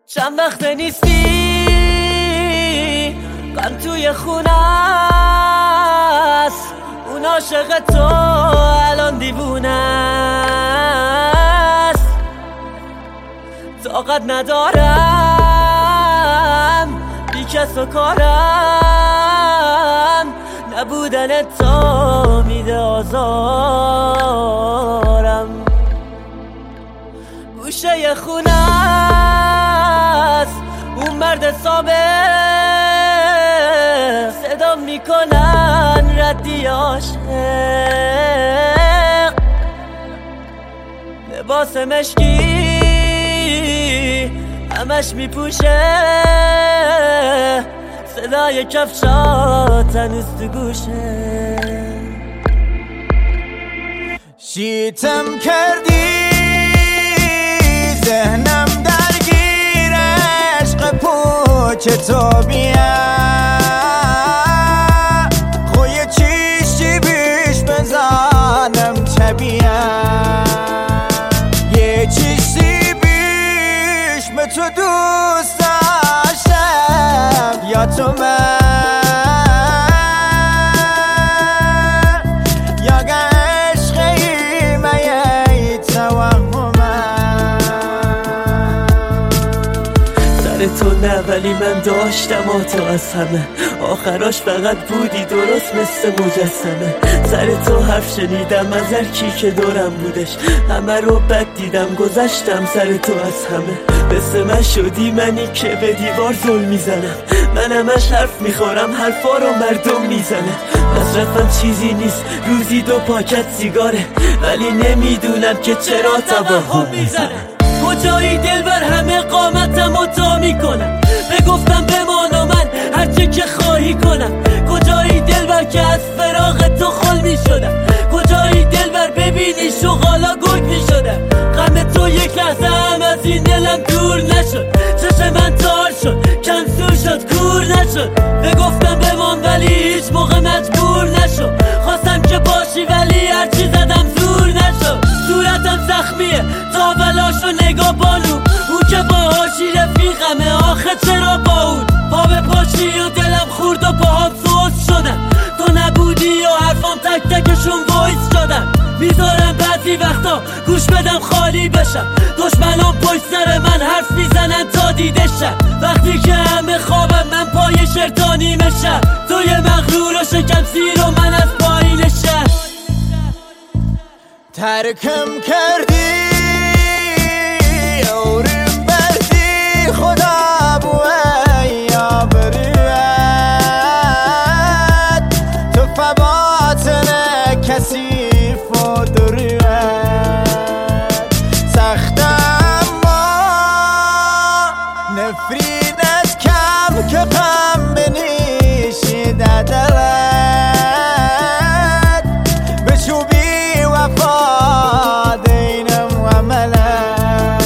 چند وقت نیستی غم توی خونه است، اون عاشق تو الان دیوونه است. طاقت ندارم بی کس و کارم، نبودن تو میده آزارم. گوشه خونه است اون مرد سابق، صدا میکنن ردی عاشق. لباس مشکی همش میپوشه، صدای کفشات هنوز تو گوشه. شیتم کردی ذهنم درگیر عشق پوچ تو بیام، خوی چیشی بیش بزنم چه بیام، یه چیشی بیش به تو دوست داشتم یا تو من یا عشقی میای توهمم. سر تو نه ولی من داشتم تو از همه، آخراش فقط بودی درست مثل مجسمه. سر تو حرف شنیدم از هر کی که دورم بودش، همه رو بد دیدم گذشتم سر تو از همه. مثل من شدی منی که به دیوار ظلم میزنم، من همش حرف میخورم حرفا رو مردم میزنه. مصرفم چیزی نیست روزی 2 پاکت سیگاره، ولی نمیدونم که چرا توهم میزنه. کجایی دلبر همه قامتم و تا میکنم، بگفتم بمان و من هرچه که خواهی کنم. کجایی دلبر که از فراغ تو خل میشدم، کجایی دلبر ببینی شغالا گل میشدم. غم تو یک لحظه هم از این دلم دور نشد، چشم من تار شد کنسور شد کور نشد. بگفتم بمان ولی هیچ موقع مجبور نشد، خواستم که باشی ولی هرچی زدم زور نشد. صورتم زخمیه تا بلاشو نگاه بانو، اون که باهاشی رفیقمه آخه چرا با اون پا به پاشی و دلم خورد و پاهام سوز شدن. تو نبودی و حرفام تک تکشون وایس شدن. میذارم بعضی وقتا گوش بدم خالی بشم، دشمنان پشت سر من حرف میزنن تا دیده شم. وقتی که همه خوابم من پای شرطانی مشم، تو یه مغرور و شکم سیر و من از پایین شم. ترکم کردی اورم بردی خدا بوی یا بروت، تو فباتن کسیف و دروت. سختم ما نفرینت کم که غم بنیشی دلت، بچوبی وفا دینم و ملت.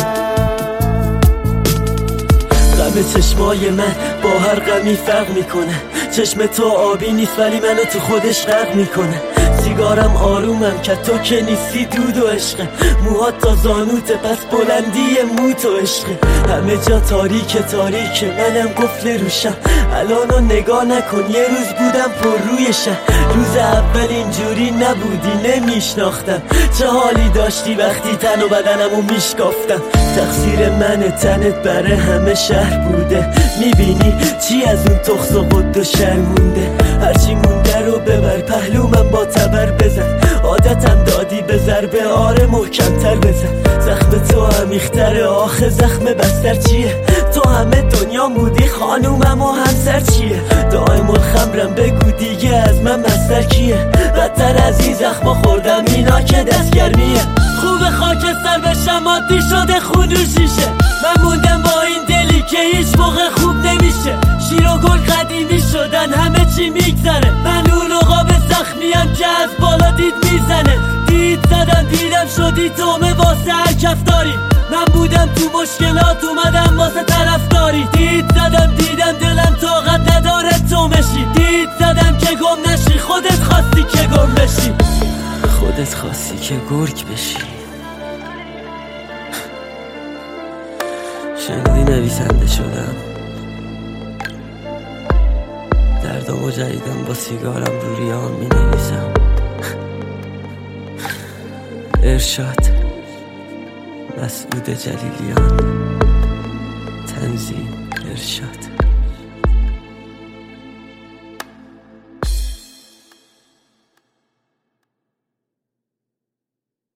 غم چشمای من با هر غمی فرق میکنه، چشم تو آبی نیست ولی منو تو خودش غرق میکنه. سیگارم آرومم که تو که نیستی دود و عشقه، موهات تا زانوته پس بلندی مو تو عشقه. همه جا تاریک تاریک منم قفل روشم، الانو نگاه نکن یه روز بودم پر رویشم. روز اول اینجوری نبودی نمیشناختم، چه حالی داشتی وقتی تن و بدنمو میشکافتم. تقصیر من تنت برای همه شهر بوده، میبینی چی از اون تخص و قد و شهر مونده. هرچی مونده رو ببر پهلو من با تبر بزن، عادتم دادی به ضربه آره محکمتر بزن. زخم تو عمیق‌تره آخه زخم بستر چیه، تو همه دنیا بودی خانومم و همسر چیه. دائم الخمرم بگو دیگه از من مستر کیه، بدتر از این زخما خوردم اینا که دستگرمیه. خوب خاکستر بشم عادی شده خون و شیشه، من موندم با این دلی که هیچ موقع خوب نمیشه. شیر و گل قدیمی شدن همه چی میگذره، من اون عقاب زخمیم که از بالا دید میزنه. دید زدم دیدم شدی تومه واسه هر کفتاری، من بودم تو مشکلات اومدم واسه طرفداری. دید زدم دیدم دلم طاقت نداره تو مشی، دید زدم که گم نشی خودت خواستی که گم بشی، خودت خواستی که گرگ بشی. شنیدی نویسنده شدم، دردامو جدیدم با سیگارم رو ریان می نویسم. ارشاد مسعود جلیلیان، تنظیم ارشاد.